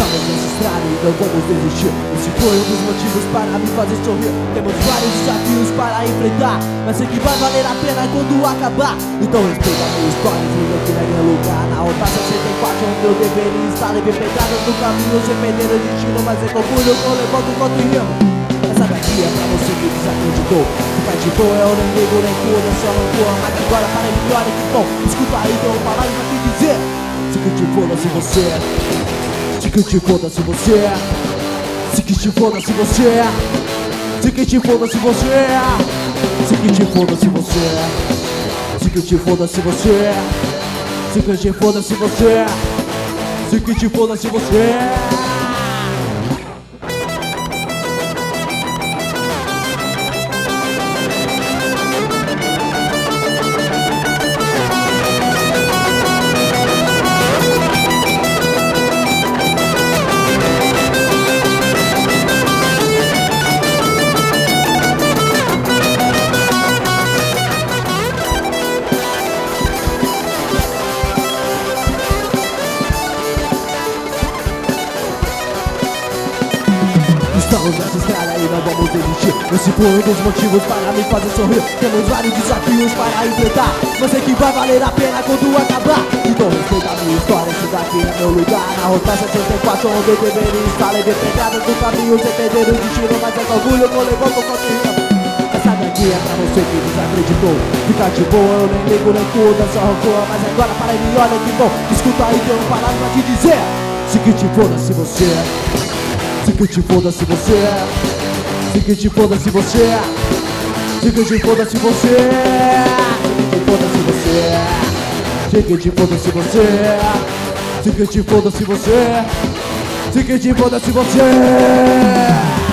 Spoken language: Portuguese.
Estamos nessa estrada e não vamos desistir. Esse foi um dos motivos para me fazer sorrir. Temos vários desafios para enfrentar, mas sei que vai valer a pena quando acabar. Então respeita a minha história e liga aqui na minha lugar. Na rota 64 onde eu deveria estar. Levei pegadas no caminho sem perder o destino, mas é com orgulho que eu levanto enquanto rimo. Essa daqui é pra você que desacreditou. Ficar de boa, eu nem ligo nem cura, só não voa. Mas agora para melhor é que bom. Escuta aí, tem uma palavra pra te dizer. Se que te foda-se você, se que te foda-se você, se que te foda-se você, se que te foda-se você, se que te foda-se você, se que te foda-se você, se que te foda-se você, se que te foda-se você. Estamos nessa estrada e não vamos desistir. Esse foi um dos motivos para me fazer sorrir. Temos vários desafios para enfrentar, mas sei que vai valer a pena quando acabar. Então respeita a minha história, esse daqui é meu lugar. Na rota 64 onde eu deveria estar. Levei pegadas no caminho sem perder o destino, mas é com orgulho que eu levanto enquanto rimo. Essa daqui é pra você que desacreditou. Ficar de boa, eu nem ligo nem cuida, só rancor. Mas agora para ele, olha que bom. Escuta aí, tem uma palavra pra te dizer. Se que te foda-se você, se que te foda-se você, se que te foda-se você, se que te foda-se você, se que te foda-se você, se que te foda-se você, se que te foda-se você, se que te foda-se você.